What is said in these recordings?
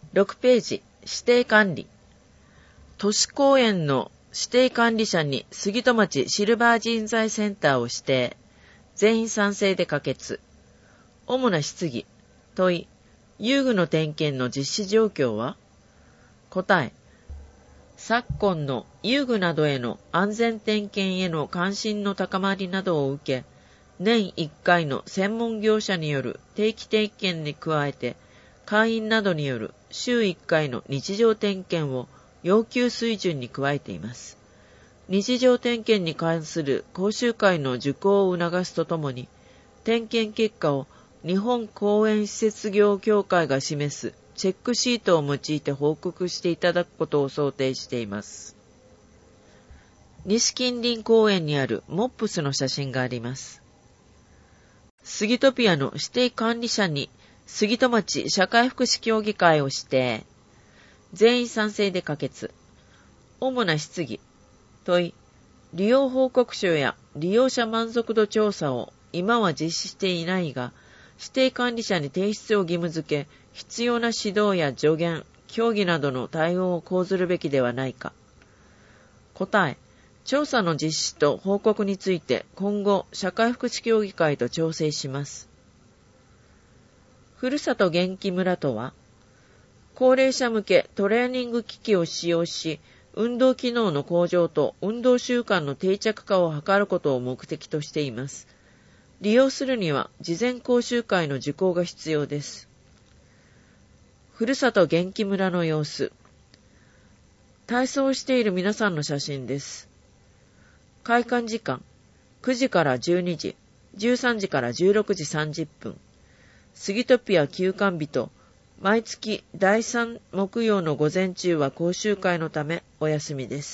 6ページ、指定管理。都市公園の指定管理者に杉戸町シルバー人材センターを指定。全員賛成で可決。主な質疑。問い。遊具の点検の実施状況は？答え。昨今の遊具などへの安全点検への関心の高まりなどを受け、年1回の専門業者による定期点検に加えて、会員などによる週1回の日常点検を要求水準に加えています。日常点検に関する講習会の受講を促すとともに、点検結果を日本公園施設業協会が示すチェックシートを用いて報告していただくことを想定しています。西近隣公園にあるモップスの写真があります。杉戸ピアの指定管理者に杉戸町社会福祉協議会を指定。全員賛成で可決。主な質疑。問い。利用報告書や利用者満足度調査を今は実施していないが、指定管理者に提出を義務付け、必要な指導や助言、協議などの対応を講ずるべきではないか。答え。調査の実施と報告について今後社会福祉協議会と調整します。ふるさと元気村とは、高齢者向けトレーニング機器を使用し、運動機能の向上と運動習慣の定着化を図ることを目的としています。利用するには事前講習会の受講が必要です。ふるさと元気村の様子。体操をしている皆さんの写真です。開館時間、9時から12時、13時から16時30分。杉戸ピア休館日と、毎月第3木曜の午前中は講習会のためお休みです。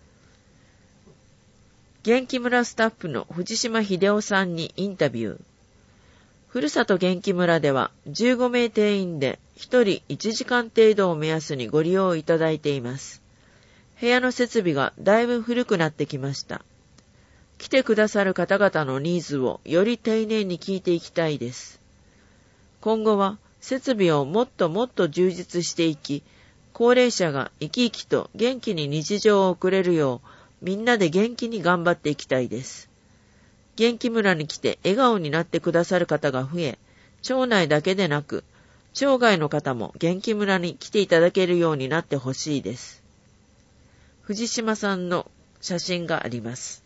元気村スタッフの藤島秀夫さんにインタビュー。ふるさと元気村では15名定員で1人1時間程度を目安にご利用いただいています。部屋の設備がだいぶ古くなってきました。来てくださる方々のニーズをより丁寧に聞いていきたいです。今後は設備をもっともっと充実していき、高齢者が生き生きと元気に日常を送れるよう、みんなで元気に頑張っていきたいです。元気村に来て笑顔になってくださる方が増え、町内だけでなく、町外の方も元気村に来ていただけるようになってほしいです。藤島さんの写真があります。